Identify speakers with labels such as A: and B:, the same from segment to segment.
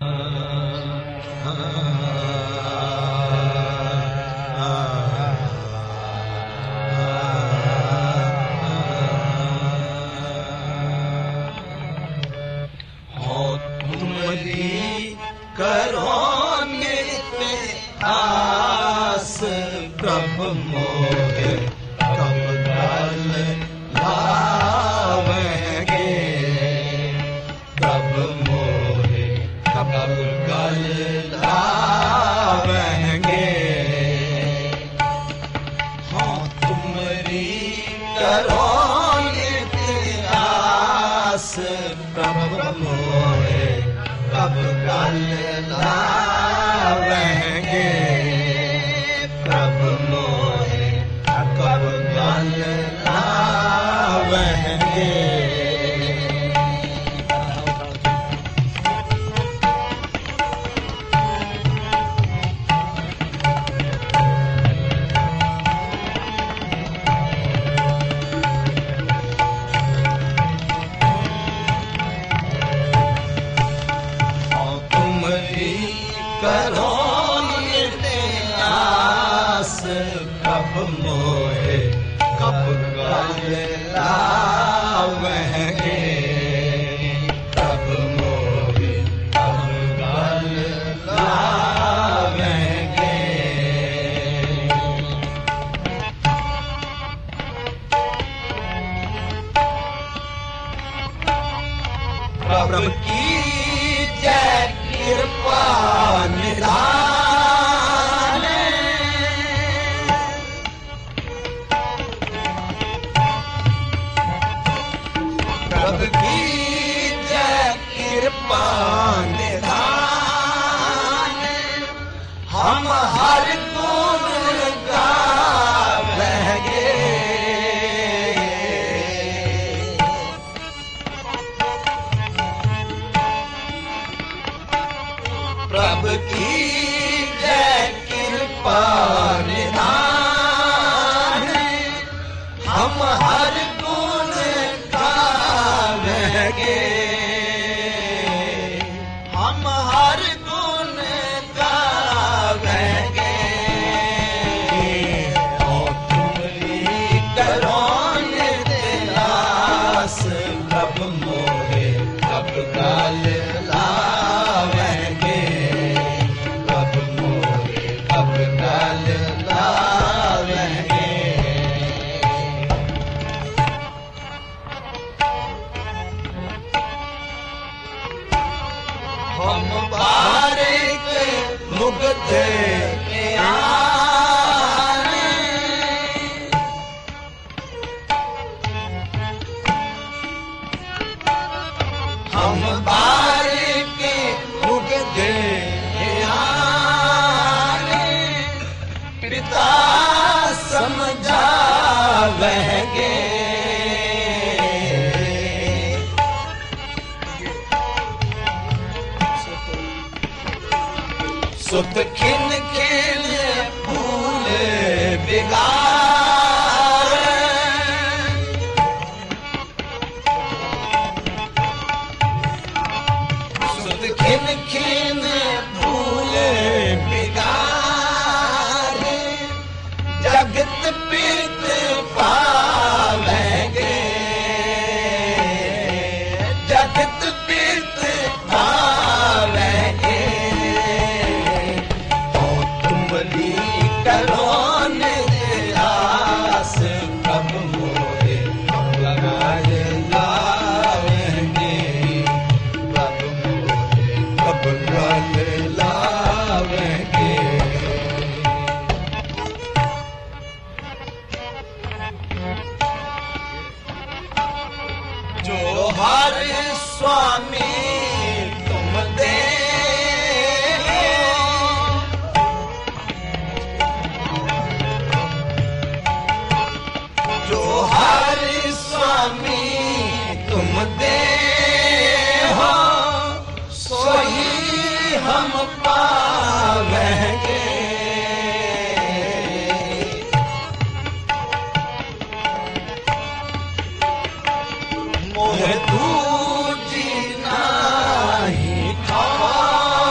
A: मोहे तू जीना ही खावा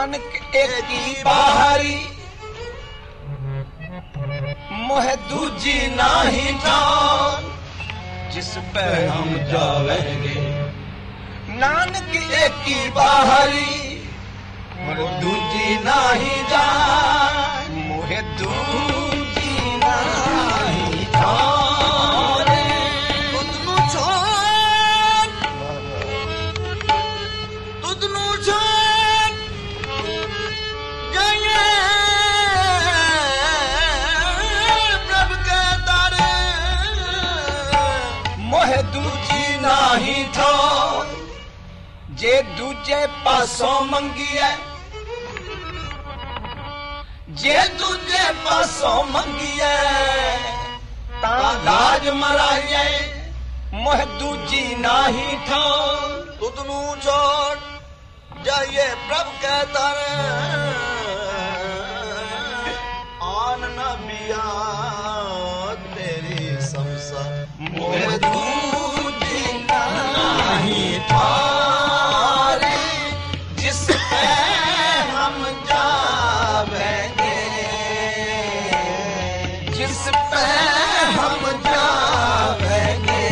A: नानक एक ही बाहरी मोह दूजी नाही ठान जिस पे हम जावेंगे नानक एक ही बाहरी मोह दूजी नाही जान मोह दूजी नाही ठान तुदनु छोड़ तुदनु छोड़ जाइए दूजी नाही ठोर जे दूजे पासों मंगिए जे दूजे पासों मंगिए ता लाज मराइए मोह दूजी नाही ठोर तुदनु छोड़ जाइए प्रभु के दर आन न बिया तेरी समसा मोह दूजी नाही ठारे जिस पे हम जावेंगे जिस पे हम जावेंगे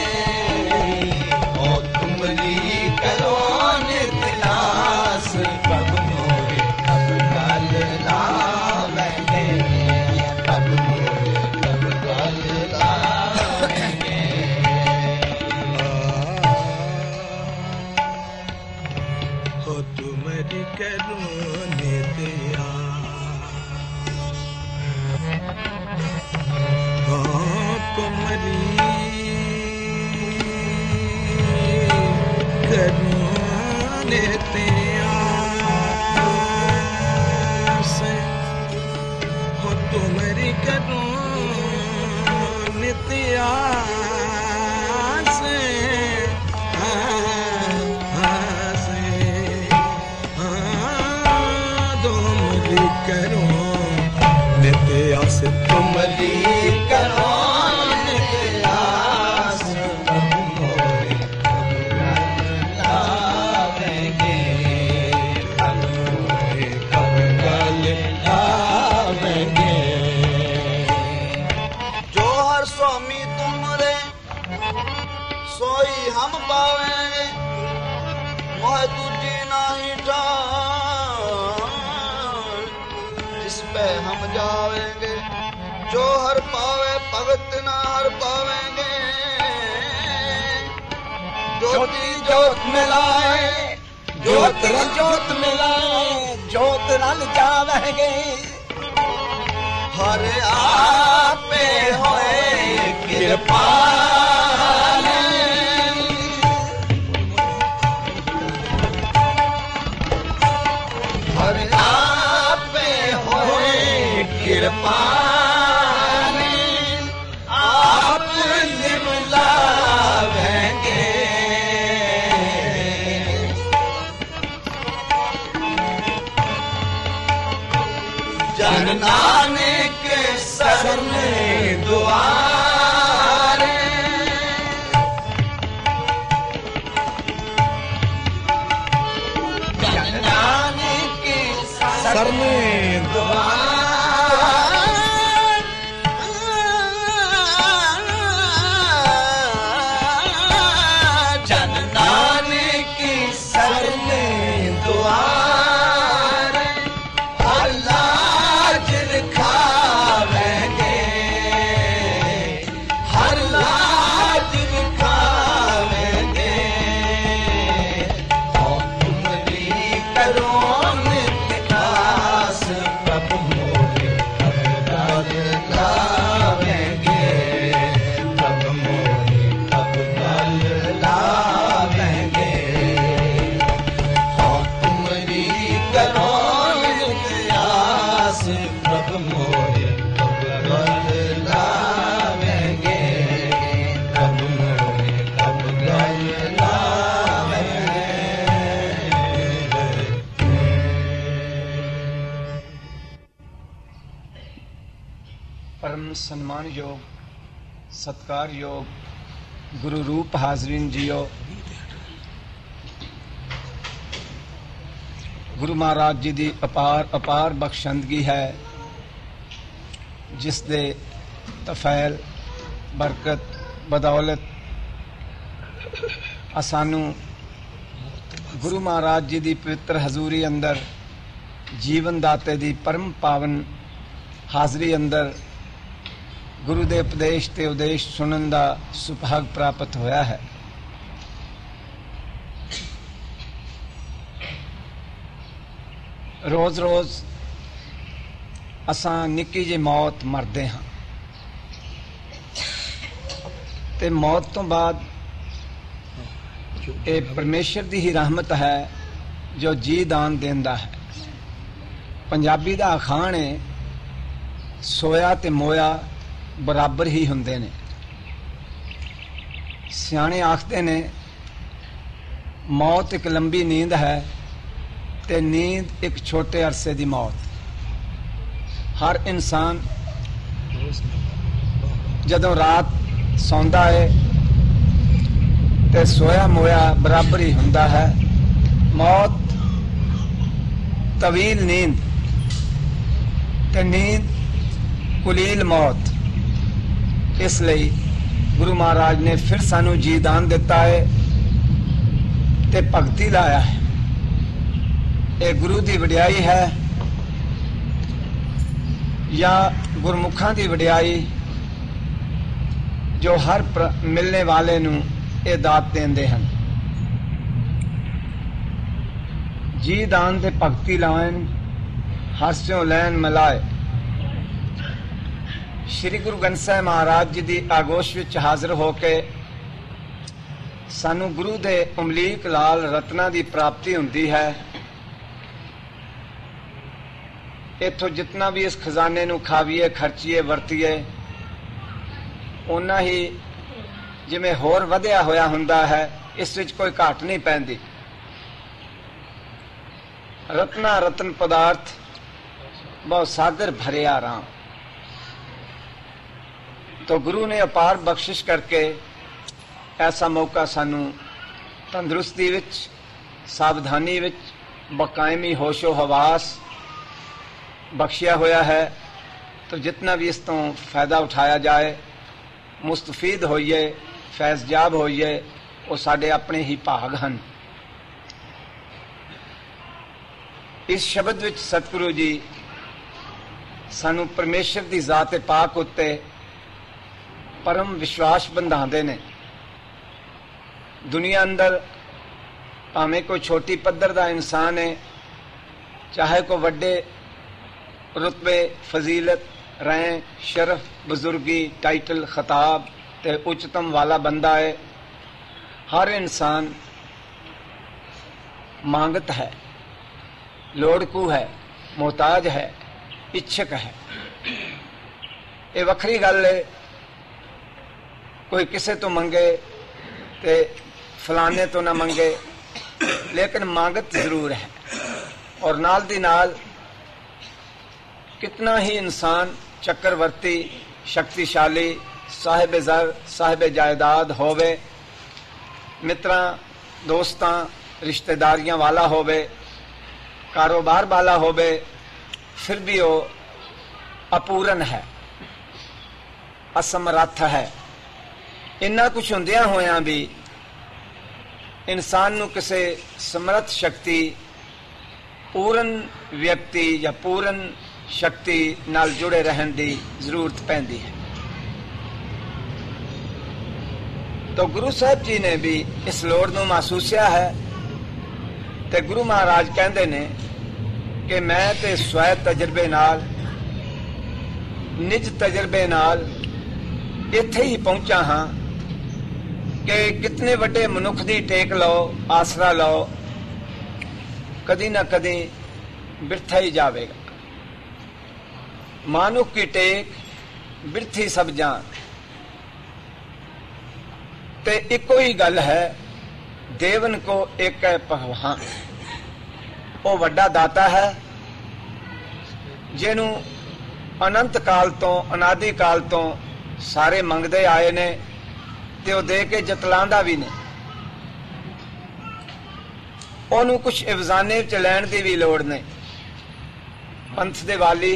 A: ओ तुमरी करो नितलास प्रभु मोरे अब गल लावेंगे प्रभु मोरे अब गल लावेंगे हो तुमरी करुणे दिया हो तुमरी करुणे दिया से हो तुमरी करुणे दिया से करो नित्यास तुमरी करो नित्यास प्रभु मोरे लावेंगे प्रभु मोरे कब गल लावेंगे जो हर स्वामी तुमरे सोई हम पावेंगे मोह दूजी नाही पे हम जावेंगे जो हर पावे भगत ना हर पावेंगे ज्योति ज्योत मिलाए ज्योत ज्योत मिलाए ज्योत रल जावेंगे हर आपे होए कृपाल हर कृपाल आप निमलावेंगे जन नानक सर में दुआरे जन नानक सर में दुआरे परम सम्मान योग सत्कार योग गुरु रूप हाजरीन जियो गुरु महाराज जी की अपार बख्शंदगी है, जिस दे तफैल बरकत बदौलत सानू गुरु महाराज जी की पवित्र हजूरी अंदर जीवन दाते की परम पावन हाजरी अंदर गुरु के उपदेश ते उदेश सुनने का सुभाग प्राप्त होया है। रोज रोज असां निक्की जी मौत मरदे हाँ ते मौत तो बाद ये परमेश्वर की ही रहमत है जो जी दान देंदा है। पंजाबी दा अखाण है, सोया ते मोया बराबर ही हुंदे ने। सियाणे आखते ने मौत एक लंबी नींद है ते नींद एक छोटे अरसे की मौत। हर इंसान जदों रात सौंदा है ते सोया मोया बराबर ही हुंदा है। मौत तवील नींद ते नींद कुलील मौत। इसलिए गुरु महाराज ने फिर सानू जी दान दिता है ते भगती लाया है। ये गुरु की वडियाई है या गुरमुखां की वडियाई जो हर मिलने वाले नू ये दात देंदे हैं। जी दान ते भगती लाइन हास्यों लैन मिलाए। श्री गुरु ग्रंथ साहिब महाराज जी की आगोश विच हाजिर होके सानू गुरु दे उमलीक लाल रत्ना की प्राप्ति हुंदी है। इथों जितना भी इस खजाने नू खावीए खर्चीए वरतीए उन्ना ही जिवें होर वधिया होया हुंदा है, इस विच कोई घाट नहीं पैंदी। रत्ना रतन पदार्थ बहुत सागर भरिया राम। तो गुरु ने अपार बख्शिश करके ऐसा मौका सानू तंदुरुस्ती विच, सावधानी विच, बकायमी होशो हवास बख्शिया होया है। तो जितना भी इस तो फायदा उठाया जाए, मुस्तफीद होइए, फैज़याब होइए, वो साडे अपने ही भाग हैं। इस शब्द विच सतगुरु जी सानू परमेश्वर की जात पाक उत्ते परम विश्वास बंधाते ने। दुनिया अंदर भावें कोई छोटी पद्धर का इंसान है, चाहे कोई वड्डे रुतबे फजीलत रैंक शरफ बुजुर्गी टाइटल खिताब ते उच्चतम वाला बंदा है, हर इंसान मांगत है, लोड़कू है, मोहताज है, इच्छक है। ये वखरी गल है, कोई किसे तो मंगे ते फलाने तो ना मंगे, लेकिन मांगत जरूर है। और नाल दी नाल कितना ही इंसान चक्रवर्ती, शक्तिशाली, साहिब ज़र, साहिब जायदाद होवे, मित्रां दोस्तां रिश्तेदारियां वाला होवे, कारोबार वाला होवे, फिर भी वो अपूरन है, असमर्थ है। इन्ना कुछ हुंदियां होया भी इंसान नू किसे समर्थ शक्ति, पूरन व्यक्ति या पूरन शक्ति नाल जुड़े रहन की जरूरत पैंदी है। तो गुरु साहब जी ने भी इस लोड़ नू महसूसिया है। ते गुरु महाराज कहते ने कि मैं ते स्वै तजर्बे नाल, निज तजर्बे नाल इत्थे ही पहुंचा हाँ कि कितने वड्डे मनुख दी टेक लो, आसरा लो, कदी ना कदी बिरथा ही जावेगा। मानुख की टेक बिरथी सब जान। ते इको ही गल है, देवन को एक है भगवान। वो वड्डा दाता है जिन्हों अनंत काल तो, अनादि काल तो सारे मंगते आए ने ते वो दे के जतलांदा भी ने। ਉਹਨੂੰ ਕੁਛ ਇਵਜ਼ਾਨੇ ਵਿੱਚ ਲੈਣ ਦੀ ਵੀ ਲੋੜ ਨਹੀਂ। ਪੰਥ ਦੇ ਵਾਲੀ,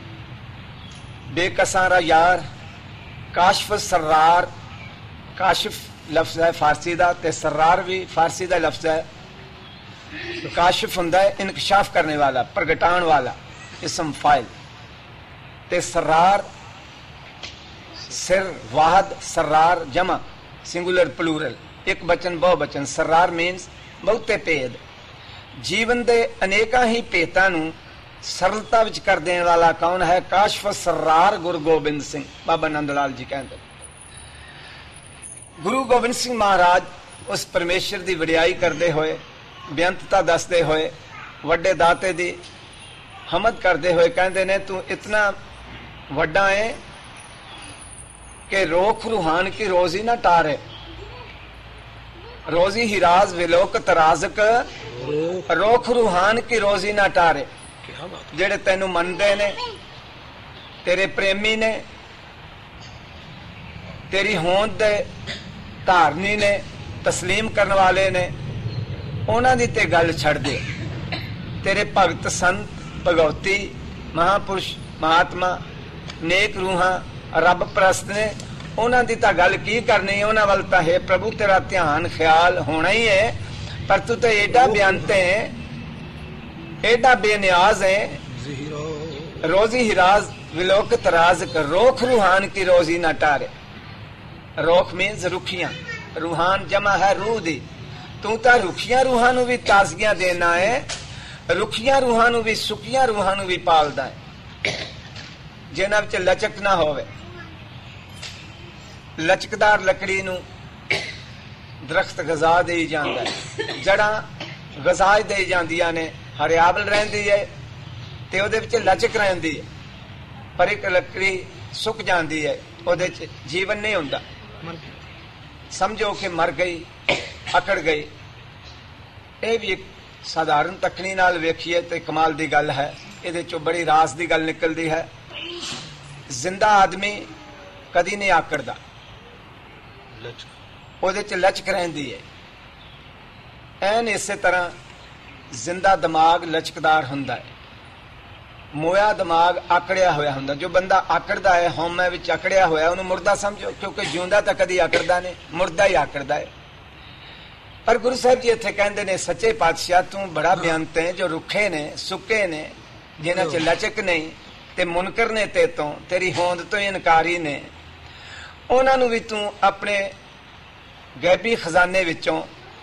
A: ਬੇਕਸਾਂ ਦਾ ਯਾਰ, ਕਾਸ਼ਫ ਸਰਰਾਰ, ਕਾਸ਼ਫ ਲਫ਼ਜ਼ ਹੈ ਫਾਰਸੀ ਦਾ ਤੇ ਸਰਰਾਰ ਵੀ ਫਾਰਸੀ ਦਾ ਲਫ਼ਜ਼ ਹੈ। ਕਾਸ਼ਫ ਹੁੰਦਾ ਹੈ ਇਨਕਸ਼ਾਫ ਕਰਨੇ ਵਾਲਾ, ਪ੍ਰਗਟਾਉਣ ਵਾਲਾ, ਇਸਮ ਫਾइल, ਤੇ ਸਰਰਾਰ ਸਿਰ ਵਾਹਦ, ਸਰਰਾਰ ਜਮਾ, ਸਿੰਗੂਲਰ ਪਲੂਰਲ, ਇੱਕ ਬਚਨ ਬਹੁ ਬਚਨ। ਸਰਰਾਰ ਮੀਨਸ ਬਹੁਤੇ ਭੇਦ। ਜੀਵਨ ਦੇ ਅਨੇਕਾਂ ਹੀ ਭੇਤਾਂ ਨੂੰ ਸਰਲਤਾ ਵਿੱਚ ਕਰ ਦੇਣ ਵਾਲਾ ਕੌਣ ਹੈ? ਕਾਸ਼ਫ ਸਰਰਾਰ ਗੁਰੂ ਗੋਬਿੰਦ ਸਿੰਘ। ਬਾਬਾ ਨੰਦ ਲਾਲ ਜੀ ਕਹਿੰਦੇ, ਗੁਰੂ ਗੋਬਿੰਦ ਸਿੰਘ ਮਹਾਰਾਜ ਉਸ ਪਰਮੇਸ਼ਰ ਦੀ ਵਡਿਆਈ ਕਰਦੇ ਹੋਏ, ਬੇਅੰਤਤਾ ਦੱਸਦੇ ਹੋਏ, ਵੱਡੇ ਦਾਤੇ ਦੀ ਹਮਦ ਕਰਦੇ ਹੋਏ ਕਹਿੰਦੇ ਨੇ, ਤੂੰ ਇਤਨਾ ਵੱਡਾ ਹੈ ਕਿ ਰੋਖ ਰੂਹਾਨ ਕੀ ਰੋਜ਼ੀ ਨਾ ਟਾਰੇ, रोजी हिराज विलोकत राजक, रोख रूहान की रोजी ना टारे। जेड़े तेनू मनदे ने, तेरे प्रेमी ने, तेरी होंद दे धारनी ने, तस्लीम करने वाले ने, उन्हां दी ते गल छड़ दे। तेरे भगत संत भगवती महापुरुष महात्मा नेक रूहां रब प्रस्त ने, उन्हां दी तां गल की करनी, उन्हां वल तां है प्रभु तेरा ध्यान ख्याल होना ही है, पर तू तो एडा बेअंत है, एडा बेनियाज है। रोजी हिराज विलोकत राज़, रोख रूहान की रोजी ना टारे। रोख मीन्स रुखियां, रूहान जमा है रूह दी। तू तां रुखियां रूहां नूं भी ताजगियां देना है, रुखियां रूहां नूं भी, सुखियां रूहां नूं भी पालदा है, जिन्हां विच लचक ना होवे। लचकदार लकड़ी नूं दरख्त गजा दे जांदा है, जड़ां गजा दे जांदियां ने, हरियावल रहिंदी है ते ओदे विच लचक रहिंदी है। पर एक लकड़ी सुक जांदी है, ओदे च जीवन नहीं हुंदा, समझो कि मर गई, अकड़ गई। ये भी एक साधारण तकनी नाल वेखीए ते कमाल दी गल है, इहदे चों बड़ी रास दी गल निकलदी है। जिंदा आदमी कदी नहीं आकड़दा, ਉਹਦੇ ਚ ਲਚਕ ਰਹਿੰਦੀ ਹੈ। ਐਨ ਇਸੇ ਤਰ੍ਹਾਂ ਜ਼ਿੰਦਾ ਦਿਮਾਗ ਲਚਕਦਾਰ ਹੁੰਦਾ ਹੈ, ਮੋਇਆ ਦਿਮਾਗ ਆਕੜਿਆ ਹੋਇਆ ਹੁੰਦਾ। ਜੋ ਬੰਦਾ ਆਕੜਦਾ ਹੈ, ਹਉਮੈ ਵਿੱਚ ਆਕੜਿਆ ਹੋਇਆ, ਉਹਨੂੰ ਮੁਰਦਾ ਸਮਝੋ, ਕਿਉਂਕਿ ਜਿਉਂਦਾ ਤਾਂ ਕਦੀ ਆਕੜਦਾ ਨਹੀਂ, ਮੁਰਦਾ ਹੀ ਆਕੜਦਾ ਹੈ। ਪਰ ਗੁਰੂ ਸਾਹਿਬ ਜੀ ਇੱਥੇ ਕਹਿੰਦੇ ਨੇ, ਸੱਚੇ ਪਾਤਸ਼ਾਹ ਤੂੰ ਬੜਾ ਬੇਅੰਤ ਹੈ, ਜੋ ਰੁੱਖੇ ਨੇ, ਸੁੱਕੇ ਨੇ, ਜਿਨ੍ਹਾਂ ਚ ਲਚਕ ਨਹੀਂ, ਤੇ ਮੁਨਕਰ ਨੇ ਤੇ ਤੋਂ, ਤੇਰੀ ਹੋਂਦ ਤੋਂ ਇਨਕਾਰੀ ਨੇ, ਉਹਨਾਂ ਨੂੰ ਵੀ ਤੂੰ ਆਪਣੇ ਗੈਬੀ ਖਜ਼ਾਨੇ ਵਿੱਚੋਂ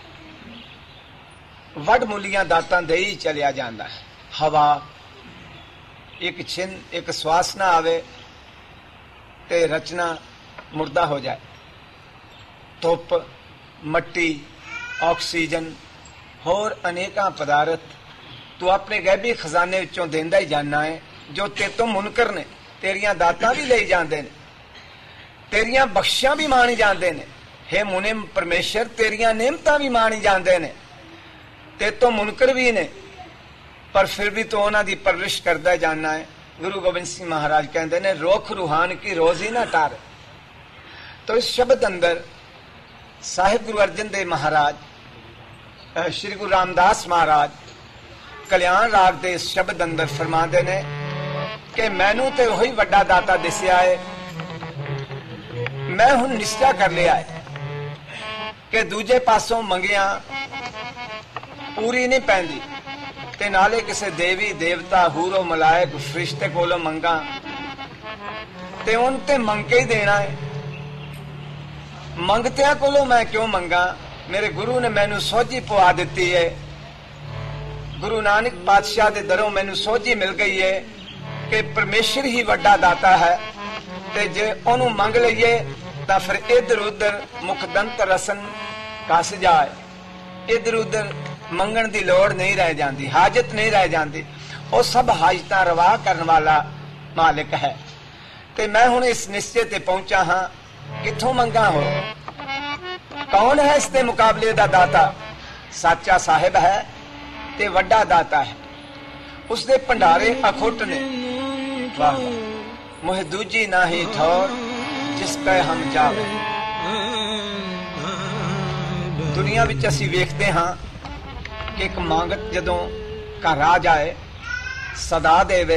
A: ਵੱਡ ਮੁੱਲੀਆਂ ਦਾਤਾਂ ਦੇ ਹੀ ਚਲਿਆ ਜਾਂਦਾ ਹੈ। ਹਵਾ ਇੱਕ ਛਿਨ, ਇੱਕ ਸਵਾਸ ਨਾ ਆਵੇ ਤੇ ਰਚਨਾ ਮੁਰਦਾ ਹੋ ਜਾਏ। ਧੁੱਪ, ਮੱਟੀ, ਆਕਸੀਜਨ, ਹੋਰ ਅਨੇਕਾਂ ਪਦਾਰਥ ਤੂੰ ਆਪਣੇ ਗੈਬੀ ਖਜ਼ਾਨੇ ਵਿੱਚੋਂ ਦਿੰਦਾ ਹੀ ਜਾਣਾ ਹੈ, ਜੋ ਤੇਤੋਂ ਮੁਨਕਰ ਨੇ। ਤੇਰੀਆਂ ਦਾਤਾਂ ਵੀ ਲਈ ਜਾਂਦੇ ਨੇ, तेरियां बख्शियां भी मानी जाते ने। हे मुनिम परमेश्वर तेरियां नेमतां भी मानी जाते ने, ते तो मुनकर भी ने, पर फिर भी तो उन्हां दी परवरिश करदा जाना है। गुरु गोबिंद सिंह महाराज कहते ने, रोख रूहान की रोजी ना टार। तो इस शब्द अंदर साहिब गुरु अर्जन देव महाराज, श्री गुरु रामदास महाराज कल्याण राग दे इस शब्द अंदर फरमाते ने कि मैनू ते वही वड्डा दाता दिसिया है, मैं हुण निश्चा कर लिया है कि दूजे पासों मंगिया पूरी नहीं पैंदी, ते नाले किसे देवी देवता हूरो मलायक फरिश्ते कोलों मंगा ते उन ते मंग के ही देना है। मंगतिया कोलों मैं क्यों मंगा, मेरे गुरु ने मैनू सोझी पवा दी है। गुरु नानक पातशाह दे दरों मैनू सोझी मिल गई है कि परमेश्वर ही वड्डा दाता है, ते जे ओनू मंग लईए तां फिर इधर उधर मुखदंत रसन कस जाए, इधर उधर मंगण दी लोड़ नहीं रह जाती, हाजत नहीं रह जाती। वो सब हाजतां रवा करने वाला मालिक है। ते मैं हुण इस निश्चय ते पहुंचा हाँ, किथों मंगा हो, कौन है इसके मुकाबले दा दाता? साचा साहिब है ते वड्डा दाता है, उसदे भंडारे अखुट ने। वाह मोह दूजी ना ही ठौर जिसका हम जावे। दुनिया विच असीं वेखदे हां कि एक मांगत जदों घर आ जाए सदा देवे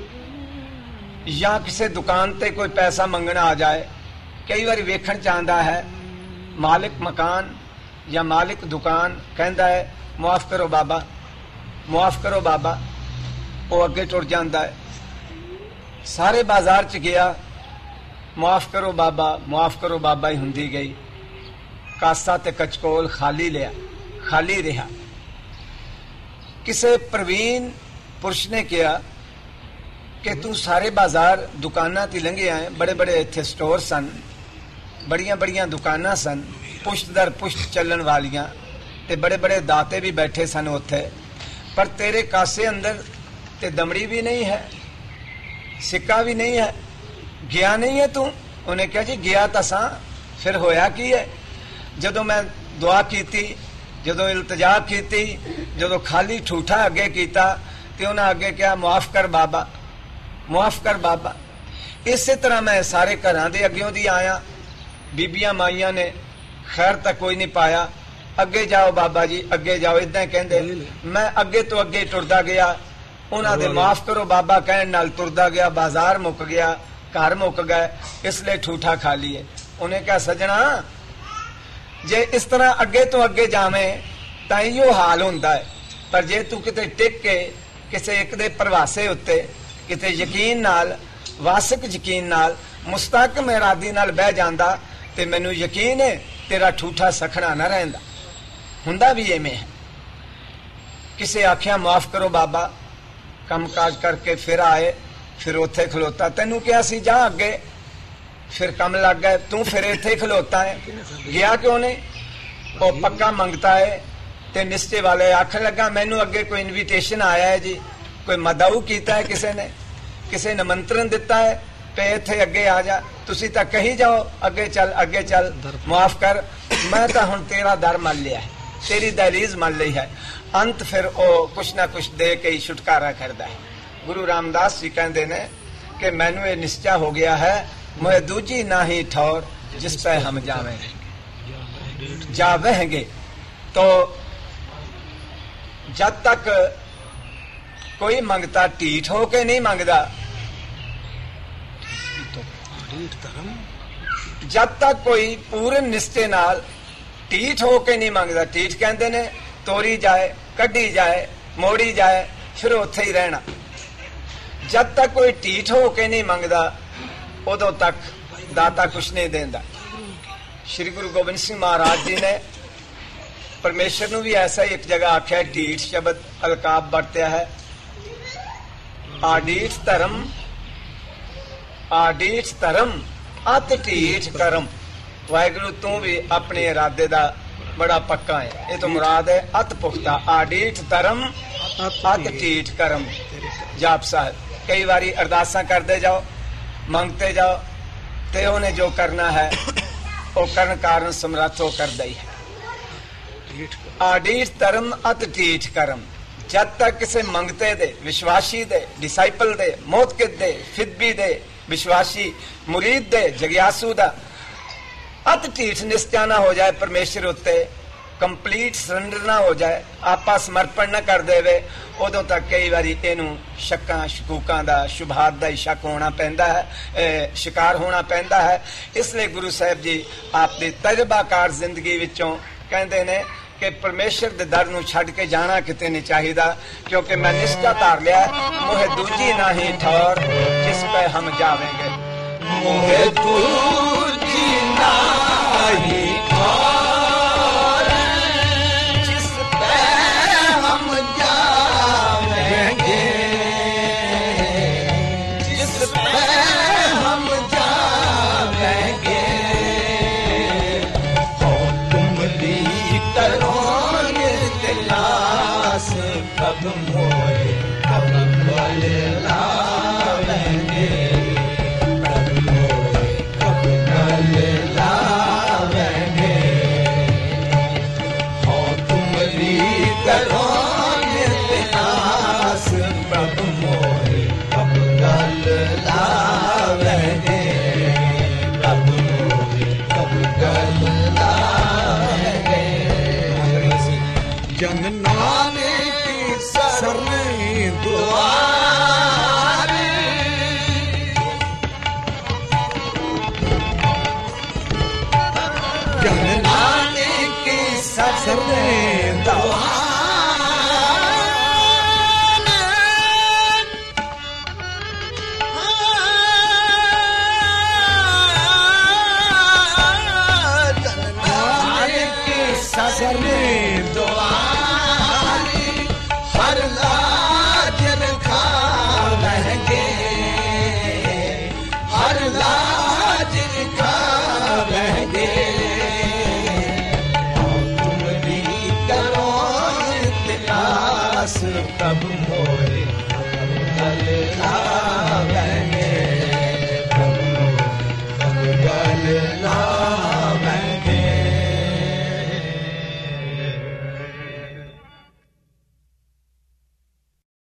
A: या किसी दुकान ते कोई पैसा मंगना आ जाए, कई बार वेखण चाहता है मालिक मकान या मालिक दुकान कहता है मुआफ करो बाबा, मुआफ करो बाबा, वो अगे टुर जाता है। सारे बाजार च गया, मुआफ करो बाबा, मुआफ करो बाबा ही हुंदी गई। कासा ते कचकोल खाली लिया, खाली रहा। किसे प्रवीण पुरुष ने कहा कि तू सारे बाजार दुकाना ते लंघे आए, बड़े बड़े इत्थे स्टोर सन, बड़ियां बड़ियां दुकाना सन, पुष्ट दर पुष्ट चलन वालियां, ते बड़े बड़े दाते भी बैठे सन उत्थे, पर तेरे कासे अंदर ते दमड़ी भी नहीं है, सिक्का भी नहीं है, गया नहीं है तू। उन्हें कहा जी गया तां सां, फिर होया की है? जदों मैं दुआ कीती, जदों इल्तजा कीती, जदों खाली ठूठा अगे कीता ते उन्हें अगे कहा मुआफ कर बाबा, मुआफ कर बाबा। इसे तरह मैं सारे घरां दे अग्यों दी आया, बीबियां माइयां ने खैर तक कोई नहीं पाया। अगे जाओ बाबा जी, अगे जाओ, इदां कहंदे। मैं अगे तो अगे टुरदा गया, उन्हां दे माफ करो बाबा कहण नाल टुरदा गया। बाजार मुक गया, घर मुक गए, इसलिए ठूठा खा लिए। उन्हें कहा सजना जे इस तरह अगे तो अगे जावें तां इहो हाल हुंदा है, पर जे तू किते टिक के किसे एक दे प्रवासे उत्ते किते यकीन नाल, वासिक यकीन नाल, मुस्तहकम इरादी नाल बह जांदा ते मैनू यकीन है तेरा ठूठा सखना न रहिंदा। हुंदा भी इवें है। किसे आख्या माफ करो बाबा, कम काज करके फिर आए, फिर उत्थे खलोता, तेनू क्या सी जा अगे, फिर कम लग गए, तू फिर इत्थे खलोता है, गया क्यों नहीं? वो पक्का मंगता है ते निश्चय वाले आखन लगा मैनू अगे कोई इनविटेशन आया है जी, कोई मदाऊ कीता है किसी ने, किसी निमंत्रण दिता है पे इत्थे अगे आ जा, तुसी तां कही जाओ अगे चल, अगे चल, माफ कर, मैं तां हुण तेरा दर मान लिया है, तेरी दहलीज मान ली है। अंत फिर ओ कुछ ना कुछ दे के ही छुटकारा करता है। गुरु रामदास जी कहते ने कि मैनू ये निश्चय हो गया है, मुझे दूजी ना ही ठौर जिस पे हम जावेंगे जावेंगे। तो जब तक कोई मंगता ढीठ होके नहीं मंगदा, जब तक कोई पूर्ण निश्चय नाल ढीठ होके नहीं मंगदा, ढीठ कहते ने तोरी जाए, कढ़ी जाए, मोड़ी जाए, फिर उत्थे ही रहना। जब तक कोई ढीठ होके नहीं मंगदा उदों तक दाता कुछ नहीं देंदा। श्री गुरु गोबिंद सिंह महाराज जी ने परमेश्वर नू भी ऐसा ही एक जगह आख्या, ढीठ शब्द अलकाब बरत्या है। आडीठ धर्म, आडीठ धर्म, अत ढीठ करम। वाहिगुरु तू भी अपने इरादे दा बड़ा पक्का है, ये तो मुराद है अत पुख्ता। आडीठ धर्म अत ढीठ करम। जाप साहब कई बारी अरदासा करते जाओ, मंगते जाओ, ते उन्हें जो करना है वो करन कारण समर्थ हो करदा ही है। आडीठ धर्म अत ढीठ करम। जब तक किसी मंगते दे, विश्वासी दे, डिसाइपल दे, मोतकिद दे, फिदबी दे, विश्वासी मुरीद दे, जगियासू दा अत ढीठ निश्चय ना हो जाए, परमेश्वर उत्ते कंप्लीट सरेंडर ना हो जाए, आपा समर्पण न कर देवे, उदों तक कई बारी इनू शक्कां शकूकां दा, शुभात दा ही शक होना पैंदा है, शिकार होना पैंदा है। इसलिए गुरु साहिब जी आपकी तजर्बाकार जिंदगी विचों कहते ने कि परमेश्वर दे दर नू छड्ड के जाना किते नहीं चाहिदा, क्योंकि मैं निश्चय धार लिया मुहे दूजी ना ही ठौर जिस पे हम जावेंगे। मुहे दूजी ना ही ठौर जिस पे हम जावेंगे, जिस पे हम जावेंगे। हो तुम दी करोगे दिलास कब मोए कब वाले लावेंगे, कब मोए कब वाले लावेंगे। हो तुम दी करोगे दिलास कब मोए